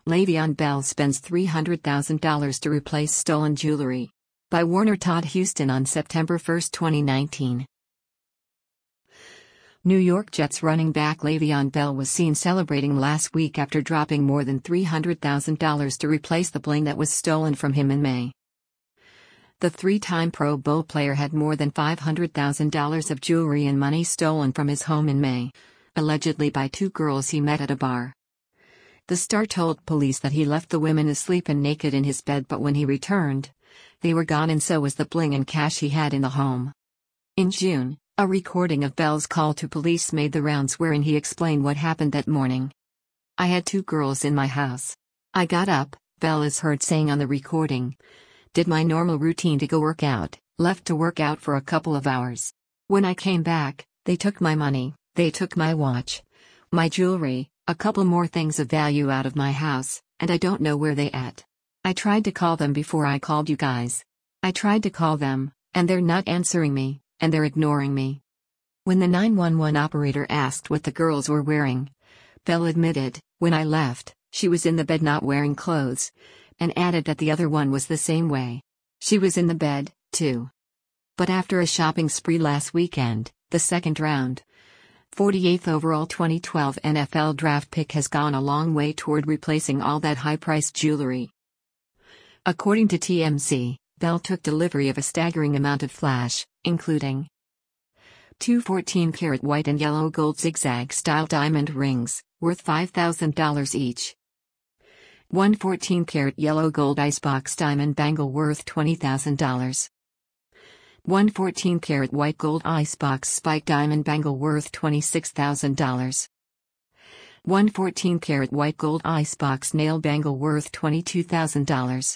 Le'Veon Bell spends $300,000 to replace stolen jewelry. By Warner Todd Houston on September 1, 2019. New York Jets running back Le'Veon Bell was seen celebrating last week after dropping more than $300,000 to replace the bling that was stolen from him in May. The three-time Pro Bowl player had more than $500,000 of jewelry and money stolen from his home in May, allegedly by two girls he met at a bar. The star told police that he left the women asleep and naked in his bed, but when he returned, they were gone, and so was the bling and cash he had in the home. In June, a recording of Bell's call to police made the rounds wherein he explained what happened that morning. "I had two girls in my house. I got up," Bell is heard saying on the recording, "did my normal routine to go work out, left to work out for a couple of hours. When I came back, they took my money, they took my watch, my jewelry, a couple more things of value out of my house, and I don't know where they at. I tried to call them before I called you guys. I tried to call them, and they're not answering me, and they're ignoring me." When the 911 operator asked what the girls were wearing, Bell admitted, "When I left, she was in the bed not wearing clothes," and added that the other one was the same way. She was in the bed, too. But after a shopping spree last weekend, the second round, 48th overall 2012 NFL draft pick has gone a long way toward replacing all that high-priced jewelry. According to TMZ, Bell took delivery of a staggering amount of flash, including two 14-karat white and yellow gold zigzag-style diamond rings, worth $5,000 each. One 14-karat yellow gold icebox diamond bangle worth $20,000. One 14-karat white gold icebox spike diamond bangle worth $26,000. One 14-karat white gold icebox nail bangle worth $22,000.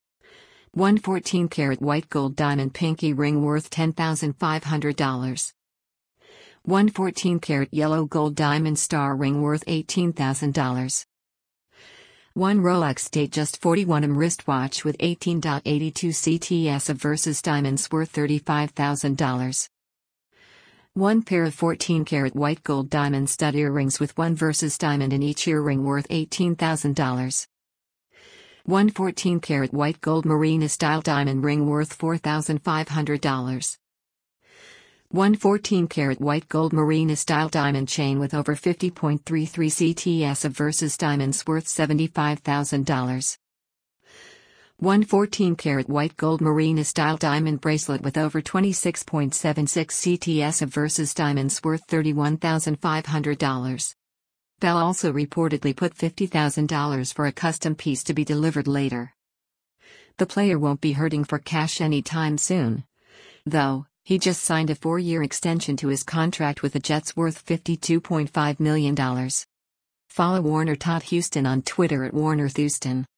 One 14-karat white gold diamond pinky ring worth $10,500. One 14-karat yellow gold diamond star ring worth $18,000. One Rolex Datejust 41mm wristwatch with 18.82 CTS of Versus diamonds worth $35,000. One pair of 14-karat white gold diamond stud earrings with one Versus diamond in each earring worth $18,000. One 14-karat white gold marina-style diamond ring worth $4,500. One 14-karat white gold marina-style diamond chain with over 50.33 CTS of Versus diamonds worth $75,000. One 14-karat white gold marina-style diamond bracelet with over 26.76 CTS of Versus diamonds worth $31,500. Bell also reportedly put $50,000 for a custom piece to be delivered later. The player won't be hurting for cash anytime soon, though. He just signed a 4-year extension to his contract with the Jets worth $52.5 million. Follow Warner Todd Houston on Twitter at WarnerThouston.